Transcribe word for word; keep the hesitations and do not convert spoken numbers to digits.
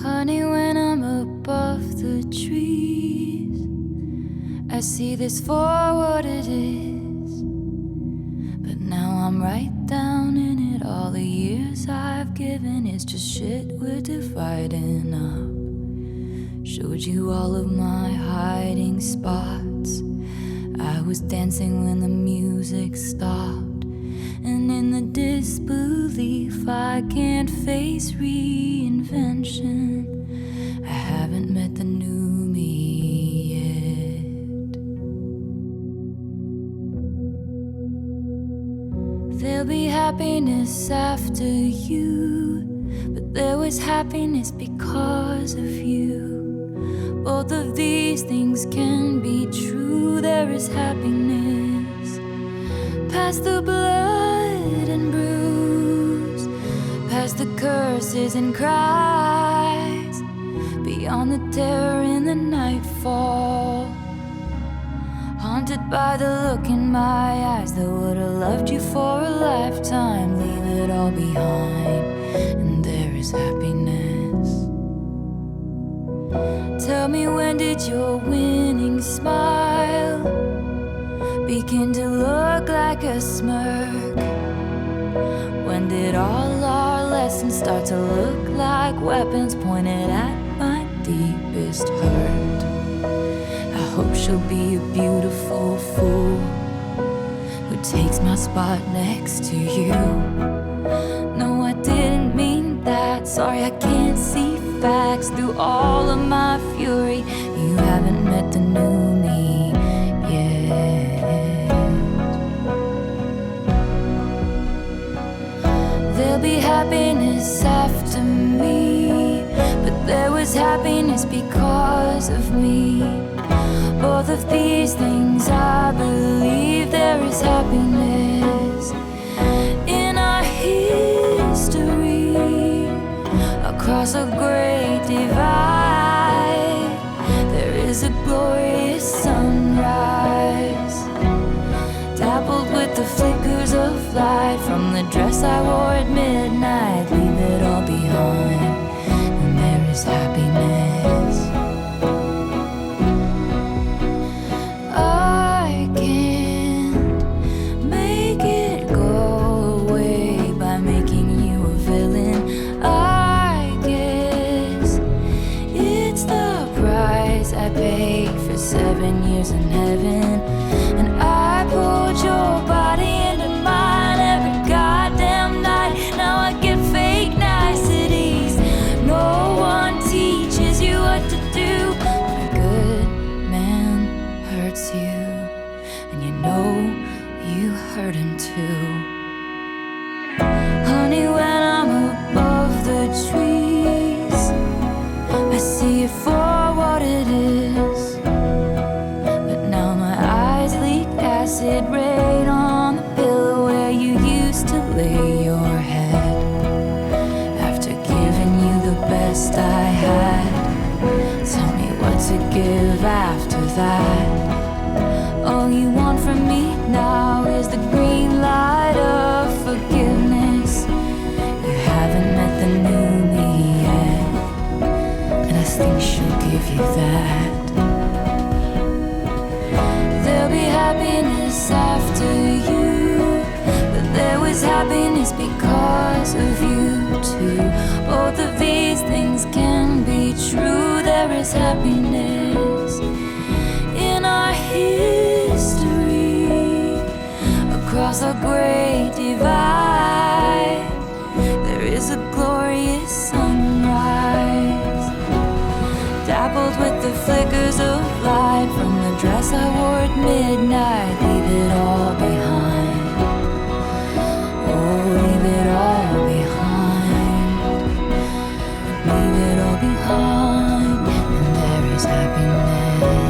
Honey, when I'm above the trees, I see this for what it is. But now I'm right down in it. All the years I've given is just shit we're dividing up. Showed you all of my hiding spots. I was dancing when the music stopped. And in the disbelief I can't face reinvention, I haven't met the new me yet. There'll be happiness after you, but there was happiness because of you. Both of these things can be true. There is happiness past the blood and bruise, past the curses and cries, beyond the terror in the nightfall. Haunted by the look in my eyes that would've loved you for a lifetime. Leave it all behind, and there is happiness. Tell me, when did your winning smile begin to look like a smirk? When did all our lessons start to look like weapons pointed at my deepest hurt? I hope she'll be a beautiful fool who takes my spot next to you. No, I didn't mean that. Sorry, I can't see facts through all of my fury. You haven't met the new me yet. There'll be happiness after me, but there was happiness because of me. Both of these things I believe. There is happiness in our history. Across a great divide, there is a glorious sunrise, dappled with the flickers of light from the dress I wore at midnight. Leave it all behind, and there is happiness. I can't make it go away by making you a villain. I guess it's the price I paid for seven years in heaven. And I pulled your body into mine every goddamn night. Now I get fake niceties. No one teaches you what to do. When a good man hurts you, and you know you hurt him too. Honey, when I'm above the trees, I see it for what it is. But now my eyes leak acid rain on the pillow where you used to lay your head. After giving you the best I had, tell me what to give after that. All you want from me now is the green light of forgiveness. You haven't met the new me yet, and I think she'll give you that. There'll be happiness after you, but there was happiness because of you too. Both of these things can be true. There is happiness in our history. Across a great divide, there is a glorious sunrise, dappled with the flickers of light from the dress I wore at midnight. Leave it all behind. Oh, leave it all behind. Leave it all behind, and there is happiness.